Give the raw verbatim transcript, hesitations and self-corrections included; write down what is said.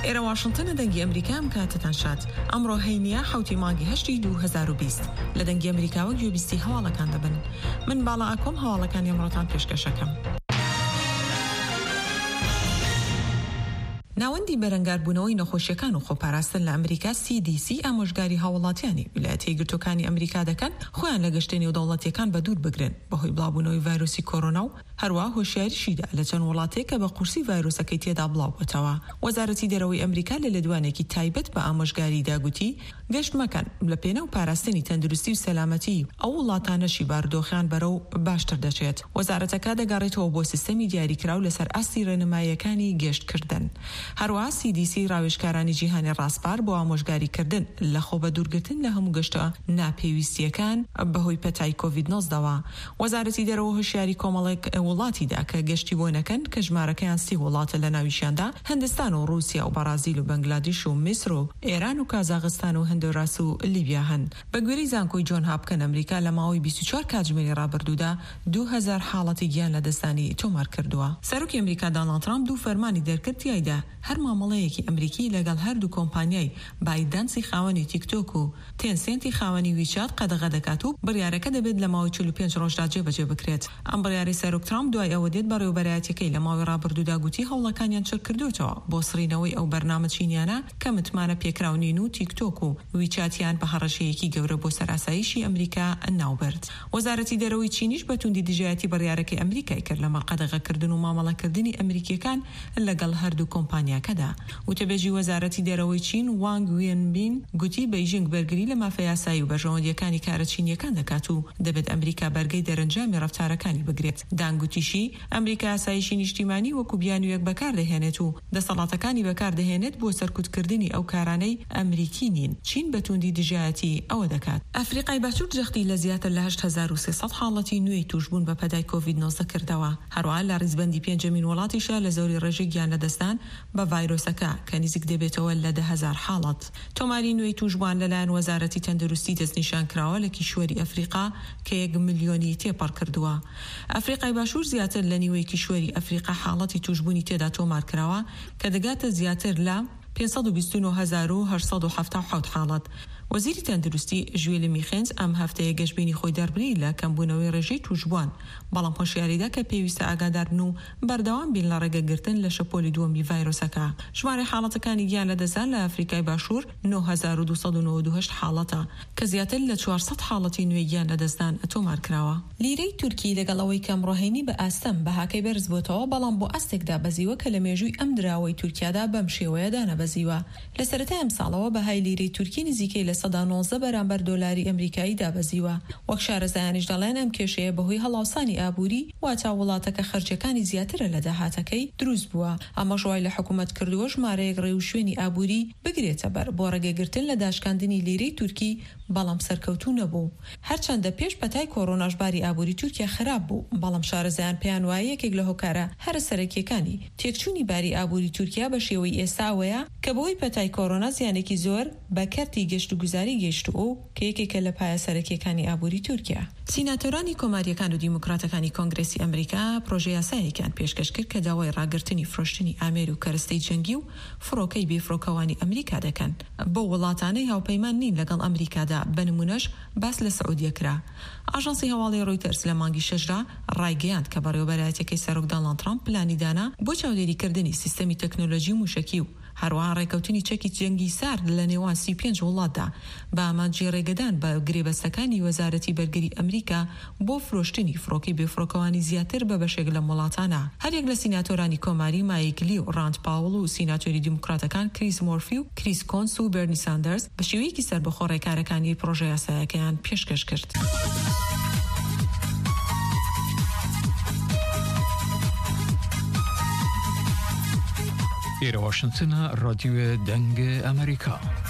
ئێرە واشنگتنە دەنگی ئەمریکام کاتتان شات ئەمڕۆ هەینیە حوتی مانگی هەشتی دوو هەزار و بیست لە دەنگی ئەمریکاوە گوێبیستی هەواڵەکان دەبن. من باڵا ئاکۆم هەواڵەکانی ئەمڕۆتان پێشکەشەکەم. ناوەندی بەرەنگاربوونەوەی نەخۆشیەکان و خۆپاراستن لە ئەمریکا سی دی سی ئامۆژگاری هاوڵاتیانی ویلایەتە یەکگرتووەکانی ئەمریکا دەکەن خۆیان لە گەشتە نێودەوڵەتیەکان بە دوور بگرن بەهۆی بڵاوبوونەوەی ڤایرۆسی کۆڕۆنا و هەروە هۆشیاریشیدا لە چەند وڵاتێک کە بە قورسی ڤایرۆسەکەی تێدا بڵاو بووتەوە. وەزارەتی دەرەوەی ئەمریکا لە لێدوانێکی تایبەت بە ئامۆژگاری داگوتی گەشت مەکەن لە پێنە و پاراستنی تەندروستی و سەلامەتی ئەو وڵاتانەشی بارودۆخیان بەرەو باشتر دەچێت. وەزارەتەکە دەگەڕێتەوە بۆ سیستەمی دیاریکراو لەسەر ئاستی ڕێنماییەکانی گەشتکردن. هەروە سی دی سی ڕاوێژکارانی جیهانی ڕاستپار بۆ ئامۆژگاریکردن لە خۆ بە دوورگرتن لە هەموو گەشتە ناپێویستیەکان بەهۆی پەتای کۆڤید نۆزدەوە. وەزارەتی دەرەوە هۆشیاری کۆمەڵێک وڵاتیدا کە گەشتی بۆ نەکەن کە ژمارەکەیان سی وڵاتە لە ناویشیاندا هەندستان و رووسیا و بەرازیل و بەنگلادیش و میسر و ئێران و کازاغستان و هەندۆراس و لیبیا هەن. بە گوێرەی زانکۆی جۆن هاپکن ئەمریکا لە ماوەی بیست و چوار کاتژمێری ڕابردوودا دوو هەزار حاڵەتی گیان لە دەستانی تۆمار کردووە. سەرۆکی ئەمریکا دۆناڵد ترامپ دوو فەرمانی دەرکرد تایدا هەر مامەڵەیەکی ئەمریکی لەگەڵ هەردوو کۆمپانیای بایدانسی خاوەنی تیکتۆک و تێنسێنتی خاوەنی ویچات قەدەغە دەکات و بڕیارەکە دەبێت لە ماوەی چل و پێنج ڕۆژدا جێبەجێ بکرێت. ئەم بڕیاری سەرۆک ترامپ دوای ئەوە دێت بەڕێوەبەرایەتەکەی لە ماوەی ڕابردوودا گوتی هەوڵەکانیان چڕ کردوتەوە بۆ سڕینەوەی ئەو بەرنامە چینیانە کە متمانە پێکراونین و تیکتۆک و ویچاتیان بە هەڕەشەیەکی گەورە بۆ سەراساییشی ئەمریکا ناوبرد. وەزارەتی دەرەوەی چینیش بەتوندی دژایەتی بڕیارەکەی ئەمریکای کرد لەمە قەدەغەکردن و مامەڵەکردنی ئەمریکیەکان لەگەڵ هەردوو کۆمپانیاکەدا. وتەبێژی وەزارەتی دەرەوەی چین وانگ وێنبین گوتی بەیژینگ بەرگری لە مافە یاسایی و بەژەوەندیەکانی کارە چینیەکان دەکات و دەبێت ئەمریکا بەرگەی دەرەنجامی ڕەفتارەکانی بگرێت. دانگوتیشی ئەمریکا یاسایشی نیشتیمانی وەکو بیانوویەک بەکاردەهێنێت و دەسەڵاتەکانی بەکاردەهێنێت بۆ سەرکوتکردنی ئەو کارانەی ئەمریکی نین. چین بەتوندی دژایەتی ئەوە دەکات. ئەفریقای باشوور جەختی لە زیاتر لە هەشت هەزار و سێسەد حاڵەتی نوێی توشبوون بە پەدای کۆڤید نۆزدە کردەوە. هەروەها لە ڕیزبەندی پێنجەمین وڵاتیشە لە زەوری ڕێژەی گیان لەدەستان بە ڤایرۆسەکە کە نزیک دەبێتەوە لە ده هەزار حاڵەت. تۆماری نوێی توشبوان لەلایەن وەزارەتی تەندروستی دەستنیشان کراوە لە کیشوەری ئەفریقا کە یەک ملیۆنی تێپەڕ کردووە. ئەفریقای باشوور زیاتر لە نیوەی کیشوەری ئەفریقا حاڵەتی توشبوونی تێدا تۆمار کراوە کە دەگاتە زیاتر لە پێنج سەد و بیست و نۆ هەزار و هەشت سەد و هەفتاد و حەوت حاڵەت. وەزیری تەندروستی ژوێلی میخێنز ئەم هەفتەیە گەشتبینی خۆی دەربڕی لە کەمبوونەوەی ڕێژەی توشبوان، بەڵام هۆشیاریدا کە پێویستە ئاگادار بن و بەردەوام بین لە ڕێگەگرتن لە شەپۆلی دووەمی ڤایرۆسەکە. ژمارەی حاڵەتەکانی گیان لەدەستان لە ئەفریقای باشوور نۆ هەزار و دوو سەد و نۆڤە و هەشت حاڵەتە کە زیاتر لە چوارسەد حاڵەتی نوێی گیان لەدەستان تۆمار کراوە. لیرەی تورکی لەگەڵ ئەوەی کە ئەمڕۆهێنی بە ئاستەم بەهاکەی بەرز بووتەوە، بەڵام بۆ ئاستێکدا بەزیوە کە لە مێژووی ئەم دراوەی تورکیادا بەم شێوەیە دانەبەزیوە. لە سەرەتای ئەم ساڵەوە بەهای لیرەی تورکی نزیکەی لە سەدا نۆزدە بەرامبەر دۆلاری ئەمریکایی دابەزیوە. وەک شارەزایانیش دەڵێن ئەم کێشەیە بەهۆی هەڵاوسانی ئابووری واتە وڵاتەکە خەرجەکانی زیاترە لە داهاتەکەی دروست بووە. ئەمە ژوای لە حکوومەت کردووە ژمارەیەک ڕێ و شوێنی ئابووری بگرێتە بەر بۆ ڕێگەگرتن لە داشکاندنی لیرەی تورکی، بەڵام سەرکەوتوو نەبوو. هەرچەندە پێش پەتای کۆڕۆناش باری ئابووری تورکیا خراپ بوو، بەڵام شارەزایان پێیان وایە یەکێک لە هۆکارە هەرە سەرەکیەکانی تێکچوونی باری ئابووری تورکیا بە شێوەی ئێستاوەیە کە بەهۆی پەتای کۆڕۆنا زیانێکی زۆر بە کەرتی گەشت و گوزاری گەیشتووە کە یەکێکە لە پایە سەرەکیەکانی ئابووری تورکیا. سیناتۆرانی کۆماریەکان و دیموکراتەکانی کۆنگرێسی ئەمریکا پرۆژە یاسایەکیان پێشکەش کرد کە داوای ڕاگررتنی فرۆشتنی ئامێر و کەرەستەی جەنگی و فڕۆکەی بێفرۆکەوانی ئەمریکا دەکەن بۆ وڵاتانەی هاوپەیمان نین لەگەڵ ئەمریکادا. بە نمونەش باس لە سعودیە کرا. ئاژانسی هەواڵی ڕۆیتەرس لە مانگی شەشدا ڕایگەیاند کە بەڕێوەبەرایەتەکەی سەرۆک دۆناڵد ترامپ پلانی دانا بۆ چاودێریکردنی سیستەمی تەکنۆلۆژی موشکی و هەروەها ڕێکەوتنی چەکی جەنگی سارد لە نێوان سی و پێنج وڵاتدا بە ئامانجی ڕێگەدان بە گرێبەستەکانی وەزارەتی بەرگری ئەمریکا بۆ فرۆشتنی فڕۆکەی بێفرۆکەوانی زیاتر بە بەشێک لە وڵاتانە. هەرێک لە سیناتۆرانی کۆماری مایکلی و ڕاند پاوڵ و سیناتۆری دیموکراتەکان کریس مۆرفی و کریس کۆنس و بەرنی ساندەرز بە شێوەیەکی سەربەخۆ ڕێکارەکانی پرۆژە یاسایەکەیان پێشکەش کرد. ئێرە واشنگتنە ڕادیۆ دەنگە ئەمریکا.